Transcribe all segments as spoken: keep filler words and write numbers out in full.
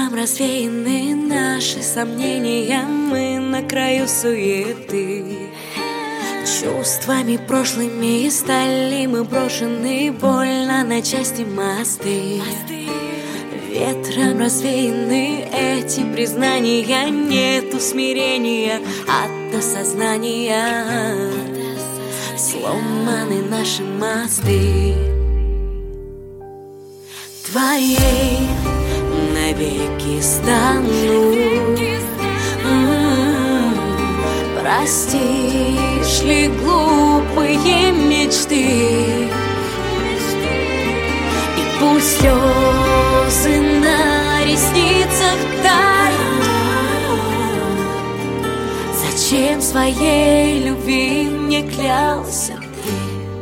Ветром развеяны наши сомнения, мы на краю суеты. Чувствами прошлыми стали мы брошены, больно на части мосты. Ветром развеяны эти признания, нету смирения от осознания. Сломаны наши мосты. Твоей навеки стану. М-м-м. Простишь ли глупые мечты? И пусть слезы на ресницах тают. Зачем своей любви мне клялся ты?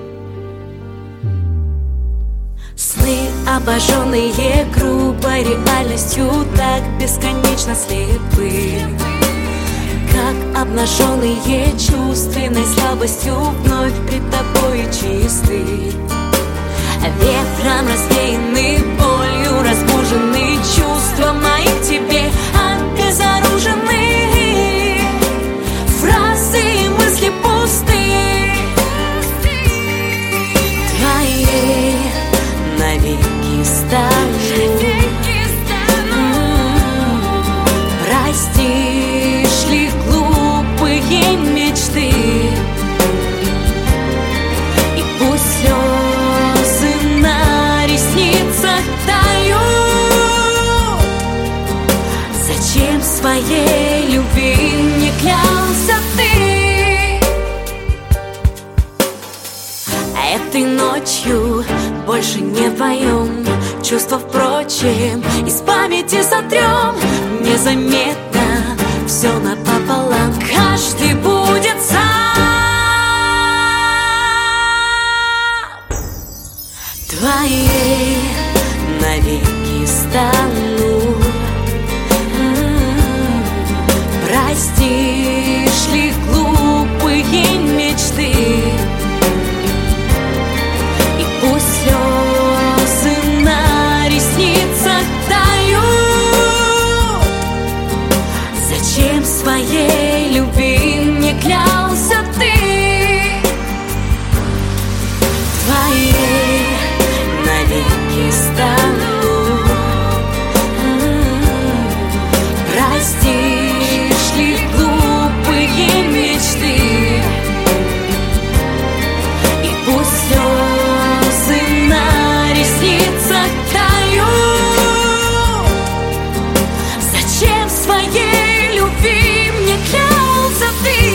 Сны, обожженные грубой реальностью, так бесконечно слепы. Как обнаженные чувственной слабостью, вновь пред тобой чисты. Ветром развеяны, болью разбужены, чувства мои к тебе обезоружены. Фразы и мысли пусты. Твоей навеки стану. Простишь ли глупые мечты? И пусть слезы на ресницах тают. Зачем своей любви не клялся ты? Этой ночью больше не вдвоем. Чувства, впрочем, из памяти сотрем. Незаметно все напополам. Каждый будет сам. Твоей навеки стану. М-м-м. Простишь ли глупые мечты? И пусть слезы на ресницах тают. Зачем своей любви мне клялся ты? Твоей навеки стану. М-м-м. Простишь ли глупые мечты? И пусть слезы на ресницах тают. Зачем своей любви мне клялся ты?